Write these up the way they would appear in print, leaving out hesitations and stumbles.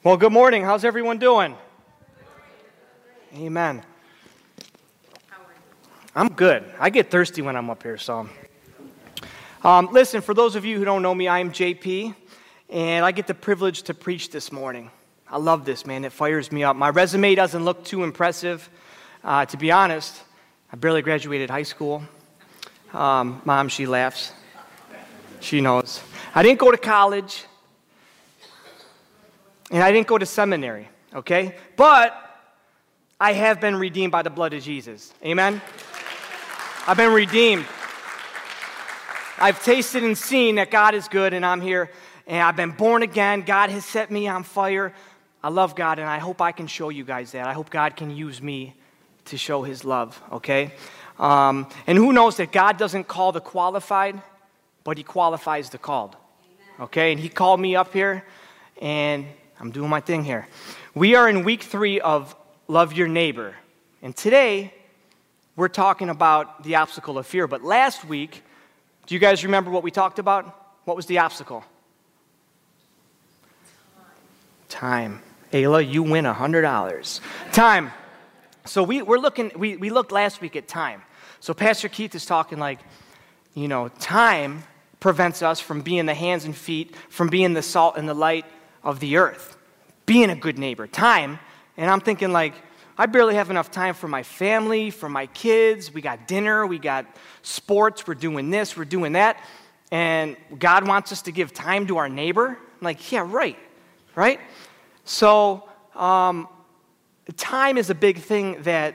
Well, good morning. How's everyone doing? Amen. I'm good. I get thirsty when I'm up here, so. Listen, for those of you who don't know me, I'm JP, and I get the privilege to preach this morning. I love this, man. It fires me up. My resume doesn't look too impressive. To be honest, I barely graduated high school. Mom, she laughs. She knows. I didn't go to college, and I didn't go to seminary, okay? But I have been redeemed by the blood of Jesus. Amen? I've been redeemed. I've tasted and seen that God is good, and I'm here, and I've been born again. God has set me on fire. I love God, and I hope I can show you guys that. I hope God can use me to show his love, okay? And who knows that God doesn't call the qualified, but he qualifies the called, okay? And he called me up here, and I'm doing my thing here. We are in week 3 of Love Your Neighbor. And today, we're talking about the obstacle of fear. But last week, do you guys remember what we talked about? What was the obstacle? Time. Ayla, you win $100. Time. So we looked last week at time. So Pastor Keith is talking like, time prevents us from being the hands and feet, from being the salt and the light of the earth, being a good neighbor. Time, and I'm thinking like, I barely have enough time for my family, for my kids. We got dinner, we got sports, we're doing this, we're doing that, and God wants us to give time to our neighbor. I'm like, yeah, right? So, time is a big thing that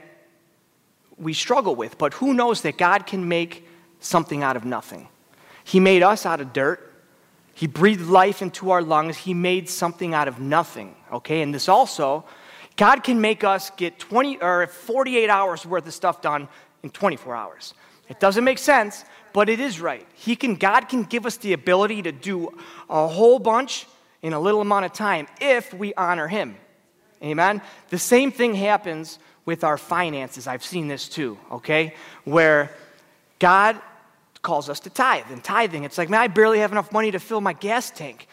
we struggle with, but who knows that God can make something out of nothing. He made us out of dirt. He breathed life into our lungs. He made something out of nothing, okay? And this also, God can make us get 20 or 48 hours worth of stuff done in 24 hours. It doesn't make sense, but it is right. God can give us the ability to do a whole bunch in a little amount of time if we honor him. Amen? The same thing happens with our finances. I've seen this too, okay? Where God calls us to tithe. And tithing, it's like, man, I barely have enough money to fill my gas tank,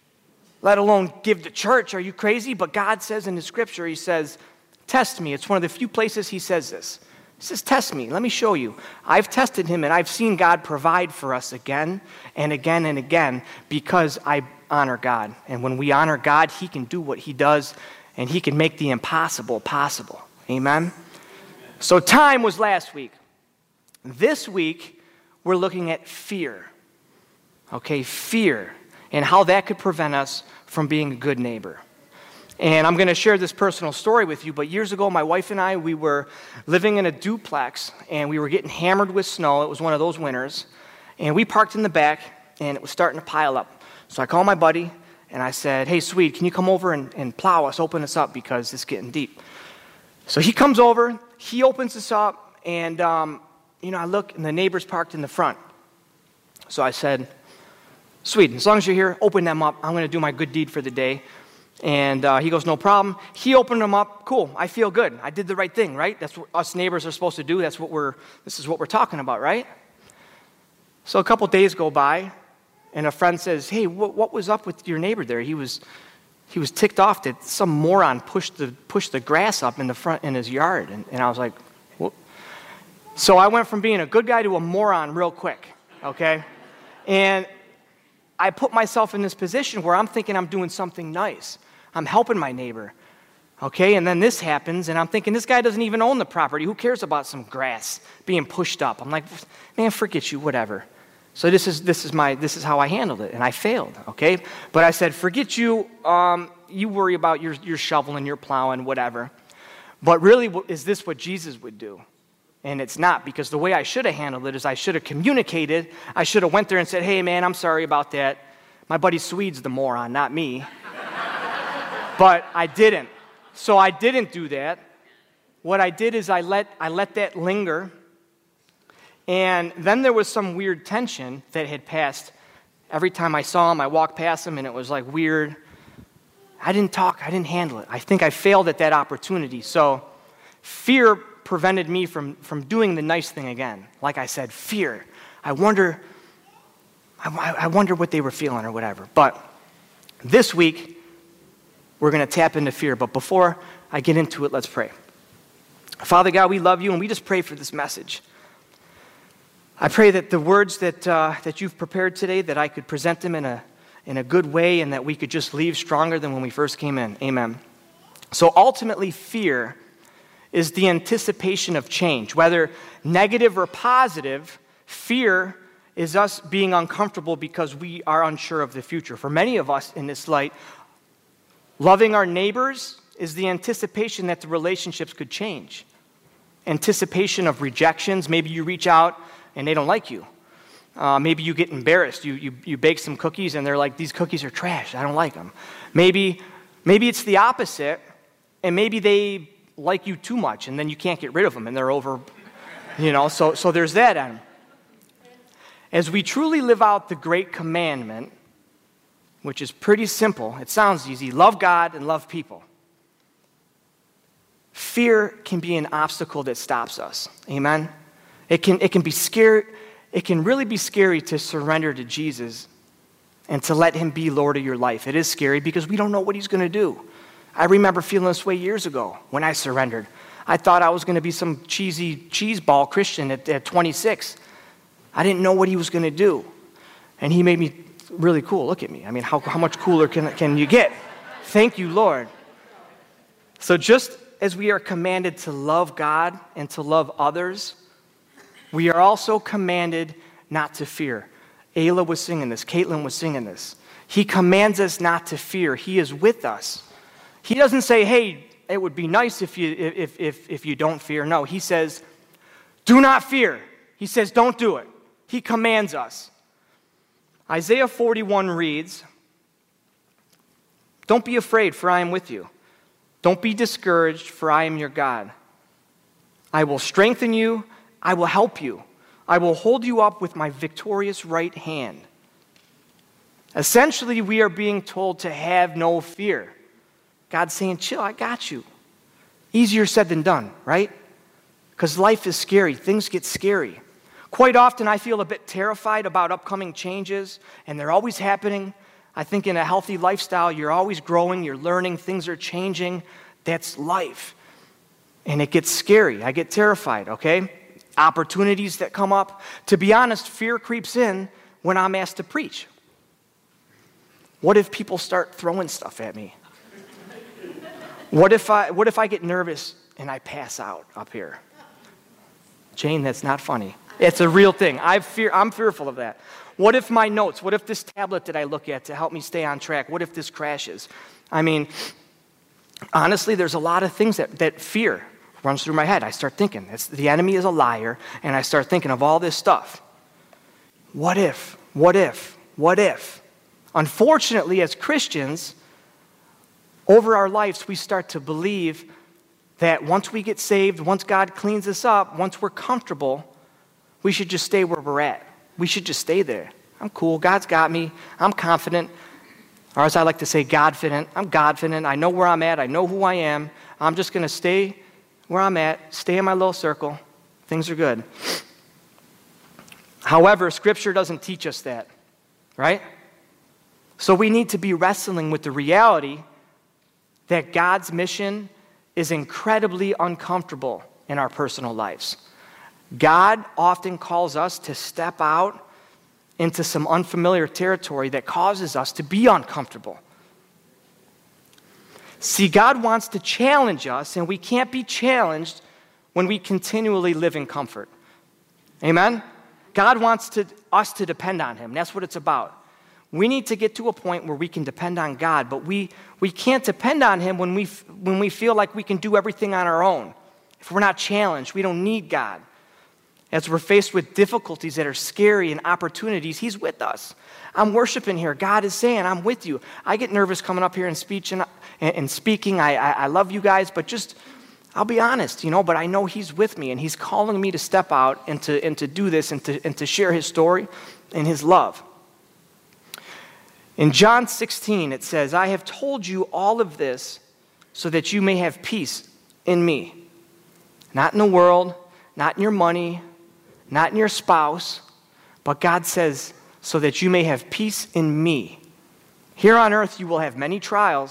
let alone give to church. Are you crazy? But God says in the scripture, he says, test me. It's one of the few places he says this. He says, test me. Let me show you. I've tested him, and I've seen God provide for us again and again and again because I honor God. And when we honor God, he can do what he does, and he can make the impossible possible. Amen? So time was last week. This week, we're looking at fear. Okay, fear, and how that could prevent us from being a good neighbor. And I'm going to share this personal story with you, but years ago, my wife and I, we were living in a duplex, and we were getting hammered with snow. It was one of those winters, and we parked in the back, and it was starting to pile up. So I called my buddy, and I said, hey, Swede, can you come over and plow us, open us up, because it's getting deep. So he comes over, he opens us up, and I look, and the neighbor's parked in the front. So I said, Swede, as long as you're here, open them up. I'm going to do my good deed for the day. And he goes, no problem. He opened them up. Cool. I feel good. I did the right thing, right? That's what us neighbors are supposed to do. This is what we're talking about, right? So a couple days go by, and a friend says, hey, what was up with your neighbor there? He was ticked off that some moron pushed the grass up in the front in his yard. And I was like, what? So I went from being a good guy to a moron real quick, okay? And I put myself in this position where I'm thinking I'm doing something nice. I'm helping my neighbor, okay? And then this happens, and I'm thinking, this guy doesn't even own the property. Who cares about some grass being pushed up? I'm like, man, forget you, whatever. So this is how I handled it, and I failed, okay? But I said, forget you. You worry about your shoveling, your plowing, whatever. But really, is this what Jesus would do? And it's not, because the way I should have handled it is I should have communicated. I should have went there and said, hey, man, I'm sorry about that. My buddy Swede's the moron, not me. But I didn't. So I didn't do that. What I did is I let that linger. And then there was some weird tension that had passed. Every time I saw him, I walked past him, and it was like weird. I didn't talk. I didn't handle it. I think I failed at that opportunity. So fear prevented me from doing the nice thing again. Like I said, fear. I wonder what they were feeling or whatever. But this week, we're going to tap into fear. But before I get into it, let's pray. Father God, we love you, and we just pray for this message. I pray that the words that you've prepared today, that I could present them in a good way, and that we could just leave stronger than when we first came in. Amen. So ultimately, fear is the anticipation of change. Whether negative or positive, fear is us being uncomfortable because we are unsure of the future. For many of us in this light, loving our neighbors is the anticipation that the relationships could change. Anticipation of rejections. Maybe you reach out and they don't like you. Maybe you get embarrassed. You bake some cookies and they're like, these cookies are trash. I don't like them. Maybe it's the opposite, and maybe they like you too much and then you can't get rid of them and they're over, so there's that end. As we truly live out the great commandment, which is pretty simple, it sounds easy, love God and love people, fear can be an obstacle that stops us. Amen? It can be scary. It can really be scary to surrender to Jesus and to let him be Lord of your life. It is scary because we don't know what he's going to do. I remember feeling this way years ago when I surrendered. I thought I was going to be some cheesy cheeseball Christian at 26. I didn't know what he was going to do. And he made me really cool. Look at me. I mean, how much cooler can you get? Thank you, Lord. So just as we are commanded to love God and to love others, we are also commanded not to fear. Ayla was singing this. Caitlin was singing this. He commands us not to fear. He is with us. He doesn't say, hey, it would be nice if you don't fear. No, he says, do not fear. He says, don't do it. He commands us. Isaiah 41 reads, don't be afraid, for I am with you. Don't be discouraged, for I am your God. I will strengthen you. I will help you. I will hold you up with my victorious right hand. Essentially, we are being told to have no fear. God's saying, chill, I got you. Easier said than done, right? Because life is scary. Things get scary. Quite often, I feel a bit terrified about upcoming changes, and they're always happening. I think in a healthy lifestyle, you're always growing, you're learning, things are changing. That's life. And it gets scary. I get terrified, okay? Opportunities that come up. To be honest, fear creeps in when I'm asked to preach. What if people start throwing stuff at me? What if I get nervous and I pass out up here? Jane, that's not funny. It's a real thing. I'm fearful of that. What if my notes, what if this tablet that I look at to help me stay on track, what if this crashes? I mean, honestly, there's a lot of things that fear runs through my head. I start thinking, the enemy is a liar, and I start thinking of all this stuff. What if? What if? What if? Unfortunately, as Christians, over our lives, we start to believe that once we get saved, once God cleans us up, once we're comfortable, we should just stay where we're at. We should just stay there. I'm cool. God's got me. I'm confident. Or as I like to say, Godfident. I'm Godfident. I know where I'm at. I know who I am. I'm just going to stay where I'm at, stay in my little circle. Things are good. However, Scripture doesn't teach us that, right? So we need to be wrestling with the reality that God's mission is incredibly uncomfortable in our personal lives. God often calls us to step out into some unfamiliar territory that causes us to be uncomfortable. See, God wants to challenge us, and we can't be challenged when we continually live in comfort. Amen? God wants us to depend on him. That's what it's about. We need to get to a point where we can depend on God, but we can't depend on him when we feel like we can do everything on our own. If we're not challenged, we don't need God. As we're faced with difficulties that are scary and opportunities, he's with us. I'm worshiping here. God is saying, I'm with you. I get nervous coming up here and speaking. I love you guys, but just, I'll be honest, but I know he's with me, and he's calling me to step out and to do this and to share his story and his love. In John 16, it says, I have told you all of this so that you may have peace in me. Not in the world, not in your money, not in your spouse, but God says, so that you may have peace in me. Here on earth you will have many trials,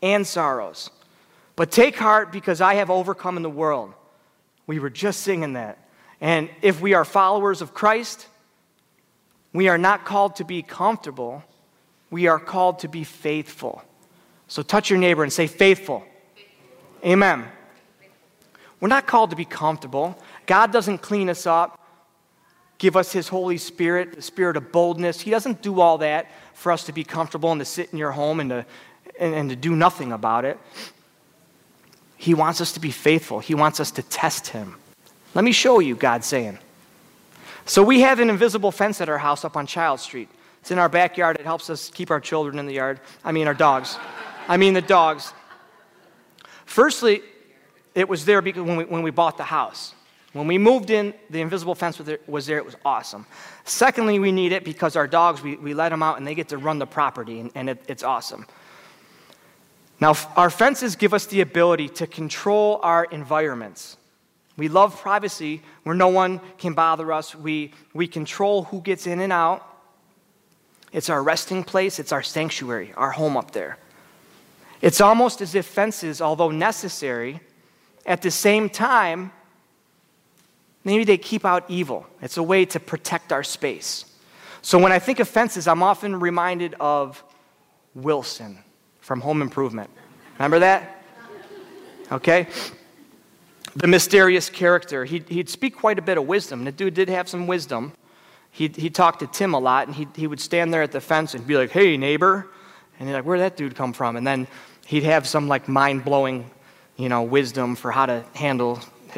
and sorrows. But take heart, because I have overcome in the world. We were just singing that. And if we are followers of Christ, we are not called to be comfortable. We are called to be faithful. So touch your neighbor and say, faithful. Amen. We're not called to be comfortable. God doesn't clean us up, give us his Holy Spirit, the spirit of boldness. He doesn't do all that for us to be comfortable and to sit in your home and to do nothing about it. He wants us to be faithful. He wants us to test him. Let me show you, God's saying. So we have an invisible fence at our house up on Child Street. It's in our backyard. It helps us keep our children in the yard. Our dogs. The dogs. Firstly, it was there because when we bought the house. When we moved in, the invisible fence was there. It was awesome. Secondly, we need it because our dogs, we let them out and they get to run the property, and it's awesome. Now, our fences give us the ability to control our environments. We love privacy where no one can bother us. We control who gets in and out. It's our resting place. It's our sanctuary, our home up there. It's almost as if fences, although necessary, at the same time, maybe they keep out evil. It's a way to protect our space. So when I think of fences, I'm often reminded of Wilson from Home Improvement. Remember that? Okay? The mysterious character. He'd speak quite a bit of wisdom. The dude did have some wisdom. He talked to Tim a lot, and he would stand there at the fence and be like, hey, neighbor. And he's like, where'd that dude come from? And then he'd have some like mind-blowing, wisdom for how to handle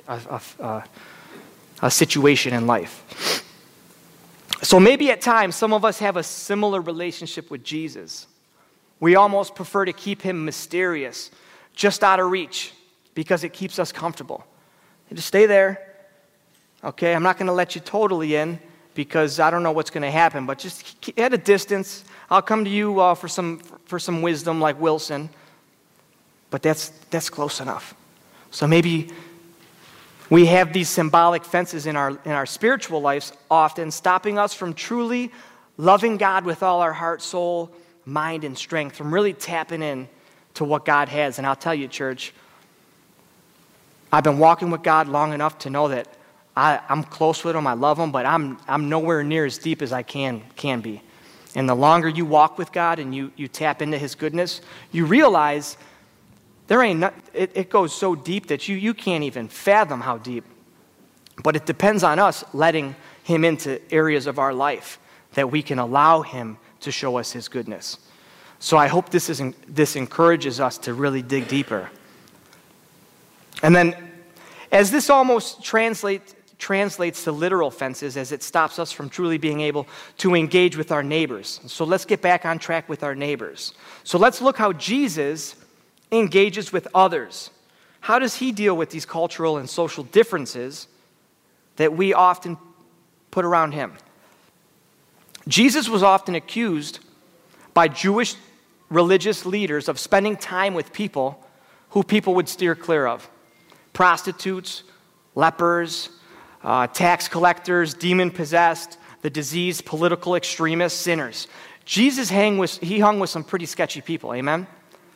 a situation in life. So maybe at times some of us have a similar relationship with Jesus. We almost prefer to keep him mysterious, just out of reach, because it keeps us comfortable. You just stay there. Okay, I'm not going to let you totally in because I don't know what's going to happen, but just at a distance. I'll come to you for some wisdom like Wilson, but that's close enough. So maybe we have these symbolic fences in our spiritual lives, often stopping us from truly loving God with all our heart, soul, mind, and strength, from really tapping in to what God has. And I'll tell you, church, I've been walking with God long enough to know that I'm close with him, I love him, but I'm nowhere near as deep as I can be. And the longer you walk with God and you tap into his goodness, you realize it goes so deep that you can't even fathom how deep. But it depends on us letting him into areas of our life that we can allow him to show us his goodness. So I hope this encourages us to really dig deeper. And then, as this almost translates to literal fences, as it stops us from truly being able to engage with our neighbors. So let's get back on track with our neighbors. So let's look how Jesus engages with others. How does he deal with these cultural and social differences that we often put around him? Jesus was often accused by Jewish religious leaders of spending time with people who people would steer clear of. Prostitutes, lepers, tax collectors, demon-possessed, the diseased, political extremists, sinners. Jesus hung with some pretty sketchy people, amen?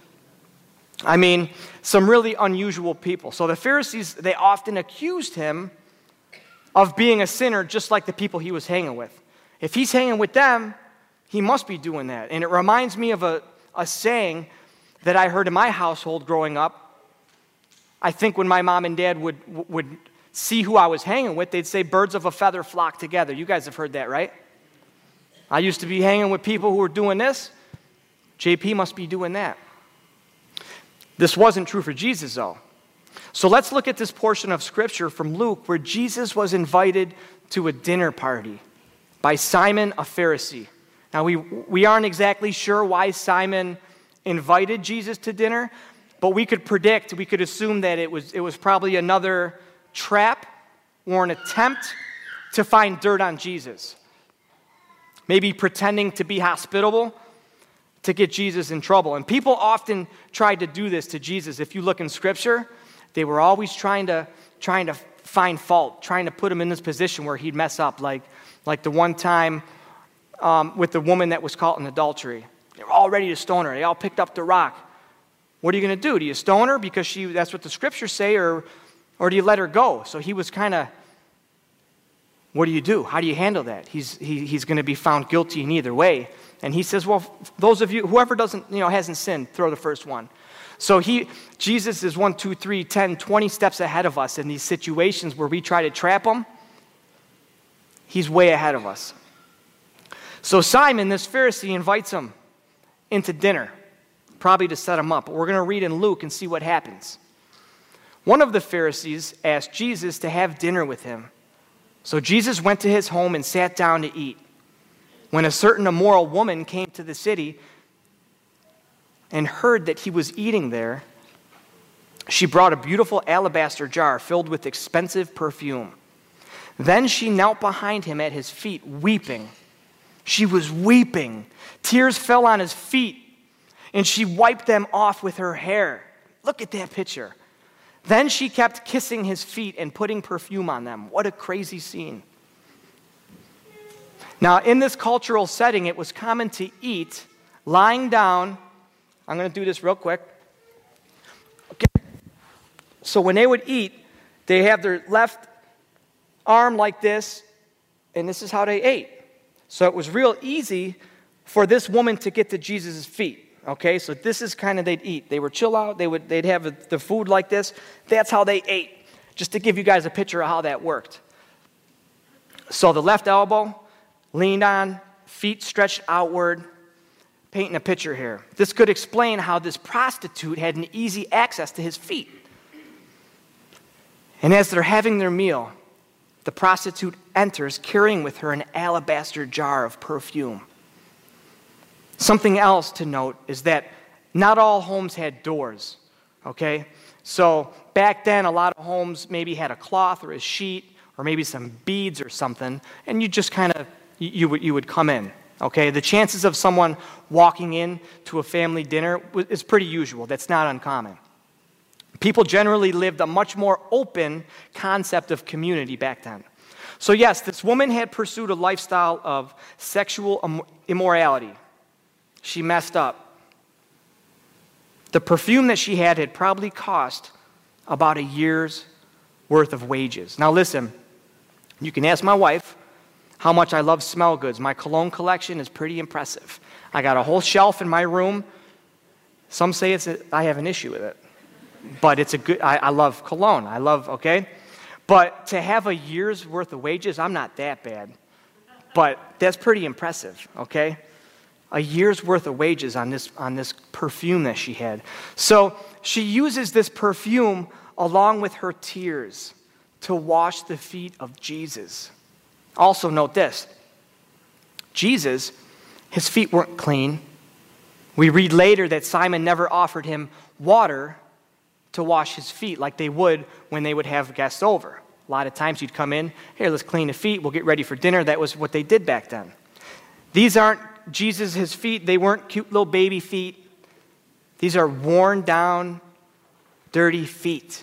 Some really unusual people. So the Pharisees, they often accused him of being a sinner just like the people he was hanging with. If he's hanging with them, he must be doing that. And it reminds me of a saying that I heard in my household growing up. I think when my mom and dad would see who I was hanging with, they'd say, birds of a feather flock together. You guys have heard that, right? I used to be hanging with people who were doing this. JP must be doing that. This wasn't true for Jesus, though. So let's look at this portion of Scripture from Luke where Jesus was invited to a dinner party by Simon, a Pharisee. Now, we aren't exactly sure why Simon invited Jesus to dinner, but we could assume that it was probably another trap or an attempt to find dirt on Jesus. Maybe pretending to be hospitable to get Jesus in trouble. And people often tried to do this to Jesus. If you look in Scripture, they were always trying to find fault, trying to put him in this position where he'd mess up, like the one time with the woman that was caught in adultery. They were all ready to stone her. They all picked up the rock. What are you going to do? Do you stone her because that's what the scriptures say, or do you let her go? So he was kind of, what do you do? How do you handle that? He's going to be found guilty in either way. And he says, well, those of you, whoever hasn't sinned, throw the first one. So Jesus is 1, 2, 3, 10, 20 steps ahead of us in these situations where we try to trap him. He's way ahead of us. So Simon, this Pharisee, invites him into dinner, probably to set him up. But we're going to read in Luke and see what happens. One of the Pharisees asked Jesus to have dinner with him. So Jesus went to his home and sat down to eat. When a certain immoral woman came to the city and heard that he was eating there, she brought a beautiful alabaster jar filled with expensive perfume. Then she knelt behind him at his feet, weeping. She was weeping. Tears fell on his feet, and she wiped them off with her hair. Look at that picture. Then she kept kissing his feet and putting perfume on them. What a crazy scene. Now, in this cultural setting, it was common to eat lying down. I'm going to do this real quick. Okay. So when they would eat, they have their left arm like this, and this is how they ate. So it was real easy for this woman to get to Jesus' feet. Okay, so this is kind of they'd eat. They would chill out. They'd have the food like this. That's how they ate. Just to give you guys a picture of how that worked. So the left elbow leaned on, feet stretched outward, painting a picture here. This could explain how this prostitute had an easy access to his feet. And as they're having their meal, the prostitute enters carrying with her an alabaster jar of perfume. Something else to note is that not all homes had doors, okay? So back then, a lot of homes maybe had a cloth or a sheet or maybe some beads or something, and you just kind of, you would come in, okay? The chances of someone walking in to a family dinner is pretty usual. That's not uncommon. People generally lived a much more open concept of community back then. So yes, this woman had pursued a lifestyle of sexual immorality. She messed up. The perfume that she had probably cost about a year's worth of wages. Now listen, you can ask my wife how much I love smell goods. My cologne collection is pretty impressive. I got a whole shelf in my room. Some say I have an issue with it. But it's I love cologne. Okay? But to have a year's worth of wages, I'm not that bad. But that's pretty impressive, okay? A year's worth of wages on this perfume that she had. So she uses this perfume along with her tears to wash the feet of Jesus. Also note this. Jesus, his feet weren't clean. We read later that Simon never offered him water to wash his feet like they would when they would have guests over. A lot of times you'd come in, here, let's clean the feet, we'll get ready for dinner. That was what they did back then. These aren't Jesus' feet. They weren't cute little baby feet. These are worn down, dirty feet.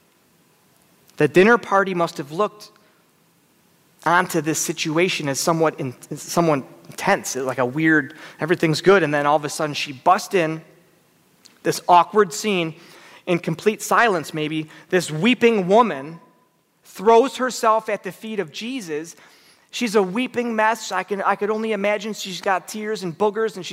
The dinner party must have looked onto this situation as somewhat intense, like a weird, everything's good, and then all of a sudden she busts in, this awkward scene, in complete silence maybe, this weeping woman throws herself at the feet of Jesus. She's a weeping mess. I could only imagine she's got tears and boogers, and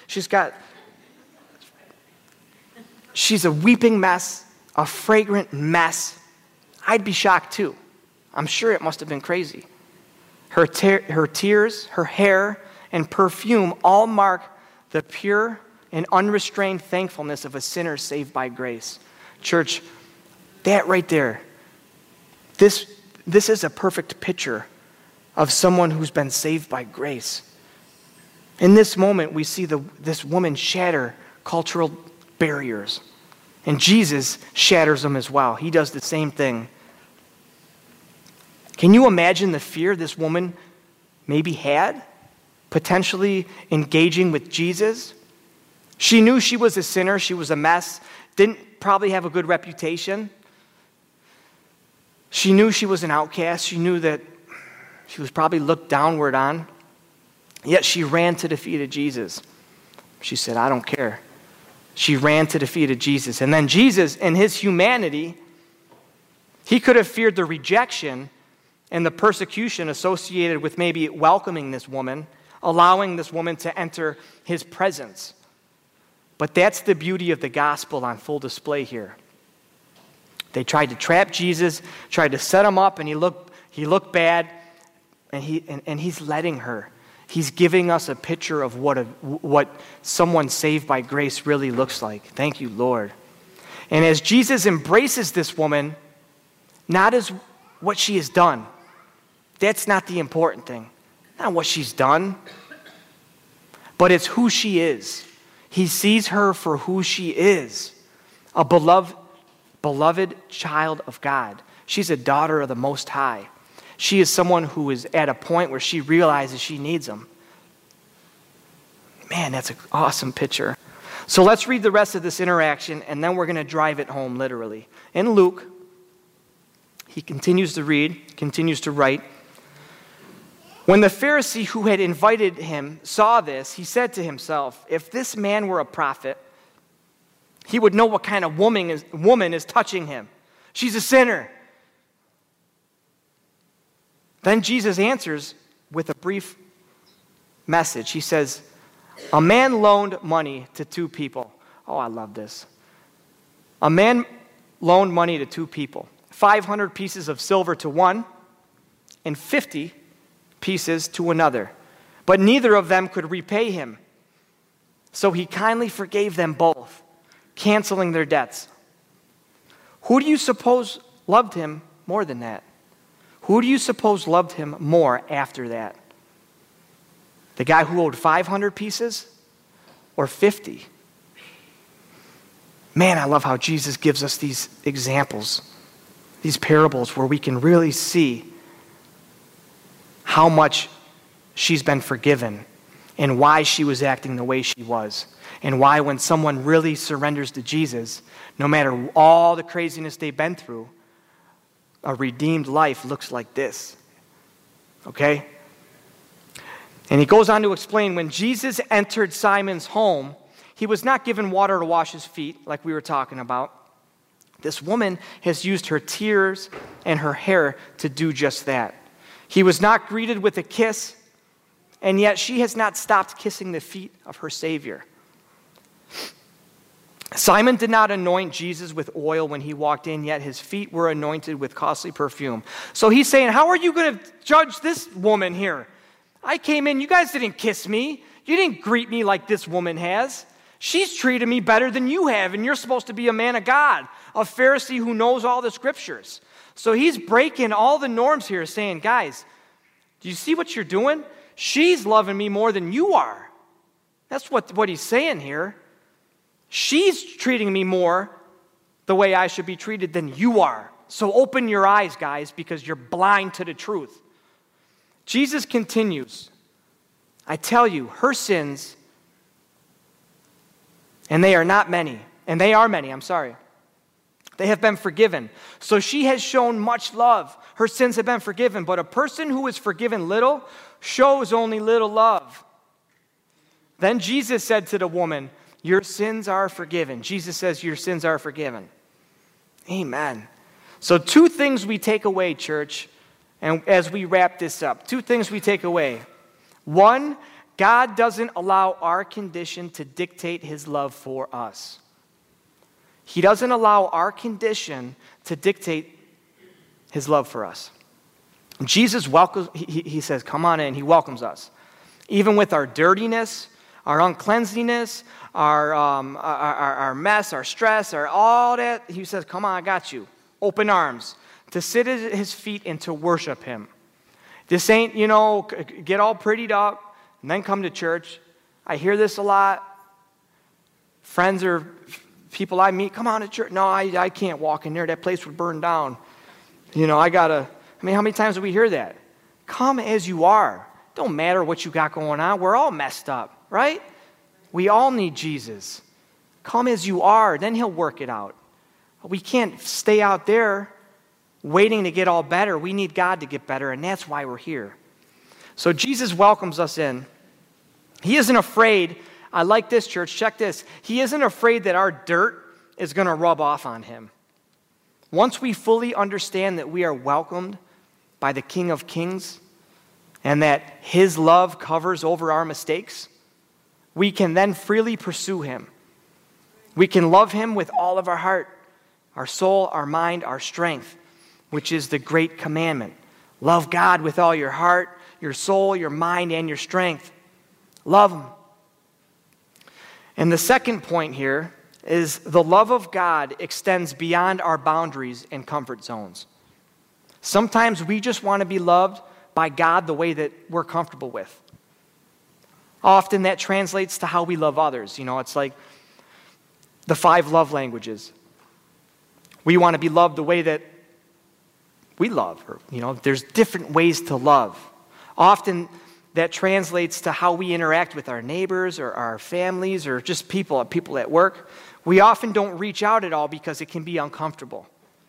she's a weeping mess, a fragrant mess. I'd be shocked too. I'm sure it must have been crazy. Her tears, her hair, and perfume all mark the pure and unrestrained thankfulness of a sinner saved by grace. Church, that right there, this is a perfect picture of someone who's been saved by grace. In this moment, we see this woman shatter cultural barriers. And Jesus shatters them as well. He does the same thing. Can you imagine the fear this woman maybe had, potentially engaging with Jesus? She knew she was a sinner. She was a mess. Didn't probably have a good reputation. She knew she was an outcast. She knew that she was probably looked downward on. Yet she ran to the feet of Jesus. She said, I don't care. She ran to the feet of Jesus. And then Jesus, in his humanity, he could have feared the rejection and the persecution associated with maybe welcoming this woman, allowing this woman to enter his presence. But that's the beauty of the gospel on full display here. They tried to trap Jesus, tried to set him up, and he looked bad, and he's letting her. He's giving us a picture of what someone saved by grace really looks like. Thank you, Lord. And as Jesus embraces this woman, not as what she has done. That's not the important thing. Not what she's done, but it's who she is. He sees her for who she is, a beloved child of God. She's a daughter of the Most High. She is someone who is at a point where she realizes she needs him. Man, that's an awesome picture. So let's read the rest of this interaction, and then we're going to drive it home literally. In Luke, he continues to read, continues to write. When the Pharisee who had invited him saw this, he said to himself, if this man were a prophet, he would know what kind of woman is touching him. She's a sinner. Then Jesus answers with a brief message. He says, a man loaned money to two people. Oh, I love this. A man loaned money to two people. 500 pieces of silver to one and 50 pieces to another. But neither of them could repay him. So he kindly forgave them both, canceling their debts. Who do you suppose loved him more than that? Who do you suppose loved him more after that? The guy who owed 500 pieces or 50? Man, I love how Jesus gives us these examples, these parables where we can really see how much she's been forgiven and why she was acting the way she was, and why when someone really surrenders to Jesus, no matter all the craziness they've been through, a redeemed life looks like this. Okay? And he goes on to explain, when Jesus entered Simon's home, he was not given water to wash his feet, like we were talking about. This woman has used her tears and her hair to do just that. He was not greeted with a kiss, and yet she has not stopped kissing the feet of her Savior. Simon did not anoint Jesus with oil when he walked in, yet his feet were anointed with costly perfume. So he's saying, how are you going to judge this woman here? I came in, you guys didn't kiss me. You didn't greet me like this woman has. She's treated me better than you have, and you're supposed to be a man of God, a Pharisee who knows all the scriptures. So he's breaking all the norms here, saying, guys, do you see what you're doing? She's loving me more than you are. That's what he's saying here. She's treating me more the way I should be treated than you are. So open your eyes, guys, because you're blind to the truth. Jesus continues, I tell you, her sins, and they are many, they have been forgiven. So she has shown much love. Her sins have been forgiven. But a person who is forgiven little shows only little love. Then Jesus said to the woman, your sins are forgiven. Jesus says your sins are forgiven. Amen. So two things we take away, church, and as we wrap this up. Two things we take away. One, God doesn't allow our condition to dictate his love for us. He doesn't allow our condition to dictate his love for us. Jesus welcomes, he says, come on in. He welcomes us. Even with our dirtiness, our uncleanliness, our mess, our stress, all that, he says, come on, I got you. Open arms. To sit at his feet and to worship him. This ain't, get all prettied up and then come to church. I hear this a lot. Friends or people I meet, come on to church. No, I can't walk in there. That place would burn down. How many times do we hear that? Come as you are. Don't matter what you got going on. We're all messed up, right? We all need Jesus. Come as you are, then he'll work it out. We can't stay out there waiting to get all better. We need God to get better, and that's why we're here. So Jesus welcomes us in. He isn't afraid I like this, church. Check this. He isn't afraid that our dirt is going to rub off on him. Once we fully understand that we are welcomed by the King of Kings and that his love covers over our mistakes, we can then freely pursue him. We can love him with all of our heart, our soul, our mind, our strength, which is the great commandment. Love God with all your heart, your soul, your mind, and your strength. Love him. And the second point here is the love of God extends beyond our boundaries and comfort zones. Sometimes we just want to be loved by God the way that we're comfortable with. Often that translates to how we love others. It's like the 5 love languages. We want to be loved the way that we love. There's different ways to love. Often that translates to how we interact with our neighbors or our families or just people at work. We often don't reach out at all because it can be uncomfortable.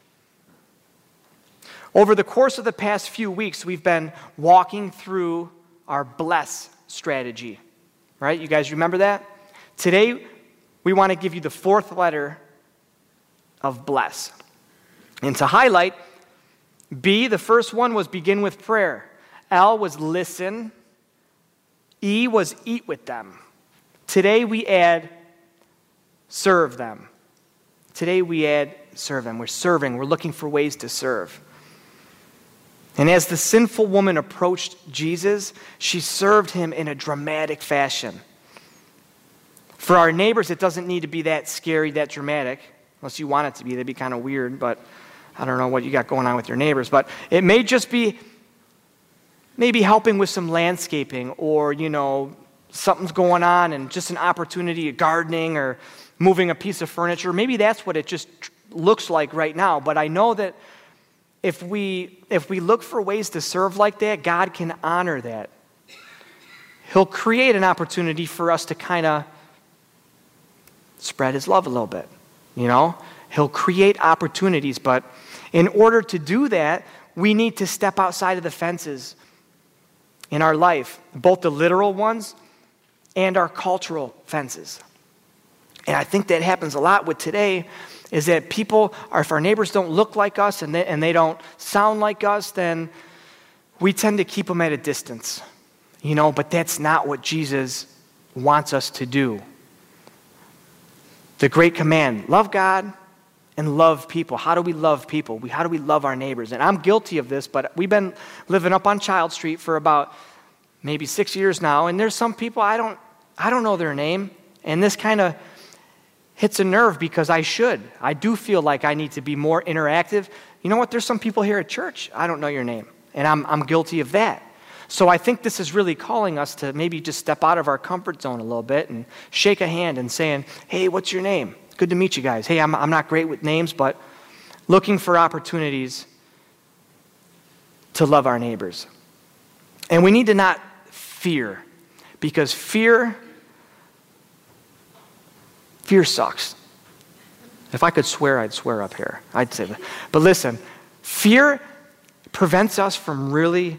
Over the course of the past few weeks, we've been walking through our bless strategy. Right? You guys remember that? Today, we want to give you the 4th letter of bless. And to highlight, B, the first one was begin with prayer. L was listen. E was eat with them. Today we add serve them. Today we add serve them. We're serving. We're looking for ways to serve. And as the sinful woman approached Jesus, she served him in a dramatic fashion. For our neighbors, it doesn't need to be that scary, that dramatic, unless you want it to be. That'd be kind of weird, but I don't know what you got going on with your neighbors. But it may just be maybe helping with some landscaping or, something's going on and just an opportunity of gardening or moving a piece of furniture. Maybe that's what it just looks like right now. But I know that if we look for ways to serve like that, God can honor that. He'll create an opportunity for us to kind of spread his love a little bit. He'll create opportunities, but in order to do that, we need to step outside of the fences in our life, both the literal ones and our cultural fences. And I think that happens a lot with today, is that people, or if our neighbors don't look like us and they don't sound like us, then we tend to keep them at a distance. But that's not what Jesus wants us to do. The great command, love God and love people. How do we love people? How do we love our neighbors? And I'm guilty of this, but we've been living up on Child Street for about maybe 6 years now, and there's some people I don't know their name, and this kind of hits a nerve because I do feel like I need to be more interactive. You know what? There's some people here at church, I don't know your name, and I'm guilty of that. So I think this is really calling us to maybe just step out of our comfort zone a little bit and shake a hand and saying, hey, what's your name? Good to meet you guys. Hey, I'm not great with names, but looking for opportunities to love our neighbors. And we need to not fear, because fear sucks. If I could swear, I'd swear up here. I'd say that. But listen, fear prevents us from really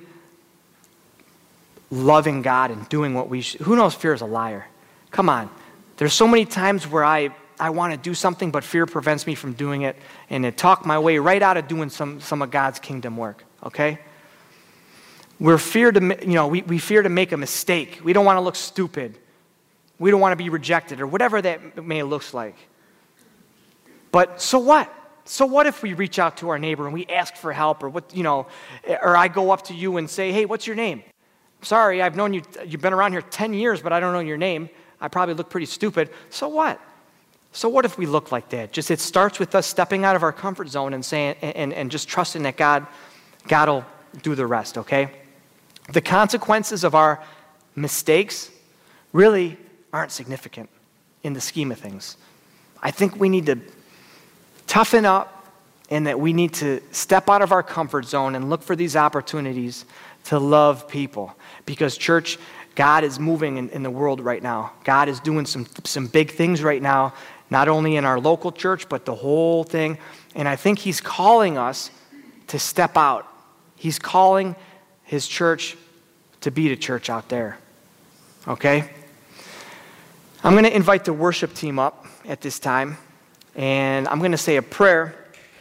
loving God and doing what we should. Who knows fear is a liar? Come on. There's so many times where I want to do something, but fear prevents me from doing it, and it talked my way right out of doing some of God's kingdom work, okay? We fear to make a mistake. We don't want to look stupid. We don't want to be rejected or whatever that may look like. But so what? So what if we reach out to our neighbor and we ask for help, or or I go up to you and say, hey, what's your name? Sorry, I've known you, you've been around here 10 years, but I don't know your name. I probably look pretty stupid. So what? So what if we look like that? It starts with us stepping out of our comfort zone and saying, and just trusting that God will do the rest, okay? The consequences of our mistakes really aren't significant in the scheme of things. I think we need to toughen up, and that we need to step out of our comfort zone and look for these opportunities to love people. Because church, God is moving in the world right now. God is doing some big things right now, not only in our local church, but the whole thing. And I think he's calling us to step out. He's calling his church to be the church out there. Okay? I'm going to invite the worship team up at this time, and I'm going to say a prayer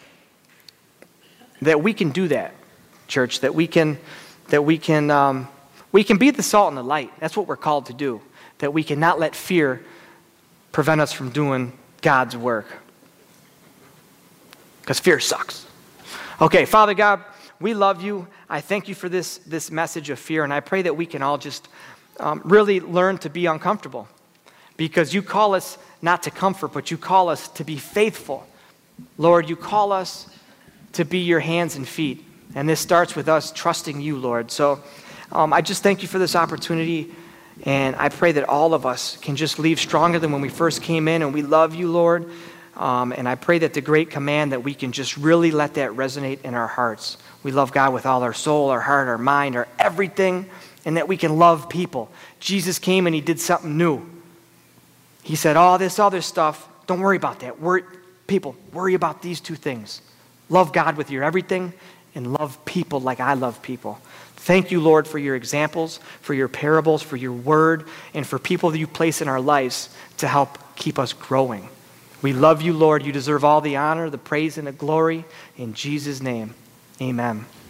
that we can do that, church, that we can be the salt and the light. That's what we're called to do, that we cannot let fear prevent us from doing God's work, because fear sucks. Okay, Father God, we love you. I thank you for this message of fear, and I pray that we can all just really learn to be uncomfortable, because you call us not to comfort, but you call us to be faithful. Lord, you call us to be your hands and feet, and this starts with us trusting you, Lord. So I just thank you for this opportunity, and I pray that all of us can just leave stronger than when we first came in, and we love you, Lord. And I pray that the great command, that we can just really let that resonate in our hearts. We love God with all our soul, our heart, our mind, our everything, and that we can love people. Jesus came and he did something new. He said, all this other stuff, don't worry about that. People, worry about these two things. Love God with your everything and love people like I love people. Thank you, Lord, for your examples, for your parables, for your word, and for people that you place in our lives to help keep us growing. We love you, Lord. You deserve all the honor, the praise, and the glory. In Jesus' name, amen.